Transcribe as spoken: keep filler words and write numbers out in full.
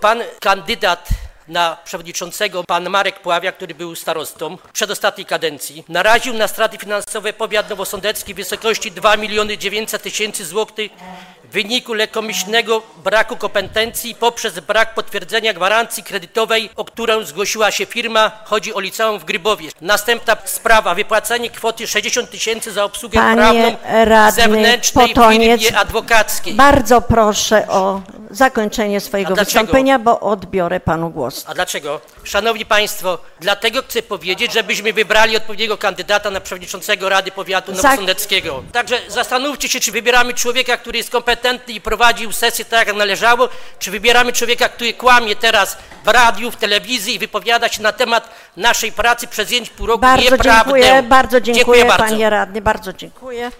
pan kandydat na przewodniczącego, pan Marek Puławia, który był starostą w przedostatniej kadencji, naraził na straty finansowe powiat nowosądecki w wysokości dwa miliony dziewięćset tysięcy złotych w wyniku lekkomyślnego braku kompetencji poprzez brak potwierdzenia gwarancji kredytowej, o którą zgłosiła się firma. Chodzi o liceum w Grybowie. Następna sprawa, wypłacenie kwoty sześćdziesiąt tysięcy za obsługę Panie prawną radny zewnętrznej Potoniec, firmie adwokackiej. Bardzo proszę o zakończenie swojego A dlaczego? wystąpienia, bo odbiorę panu głos. A dlaczego? Szanowni Państwo, dlatego chcę powiedzieć, żebyśmy wybrali odpowiedniego kandydata na przewodniczącego Rady Powiatu Nowosądeckiego. Także zastanówcie się, czy wybieramy człowieka, który jest kompetentny i prowadził sesję tak, jak należało, czy wybieramy człowieka, który kłamie teraz w radiu, w telewizji i wypowiada się na temat naszej pracy przez pięć pół roku Bardzo nieprawdę. dziękuję, bardzo dziękuję, Dziękuję bardzo. panie radny, bardzo dziękuję.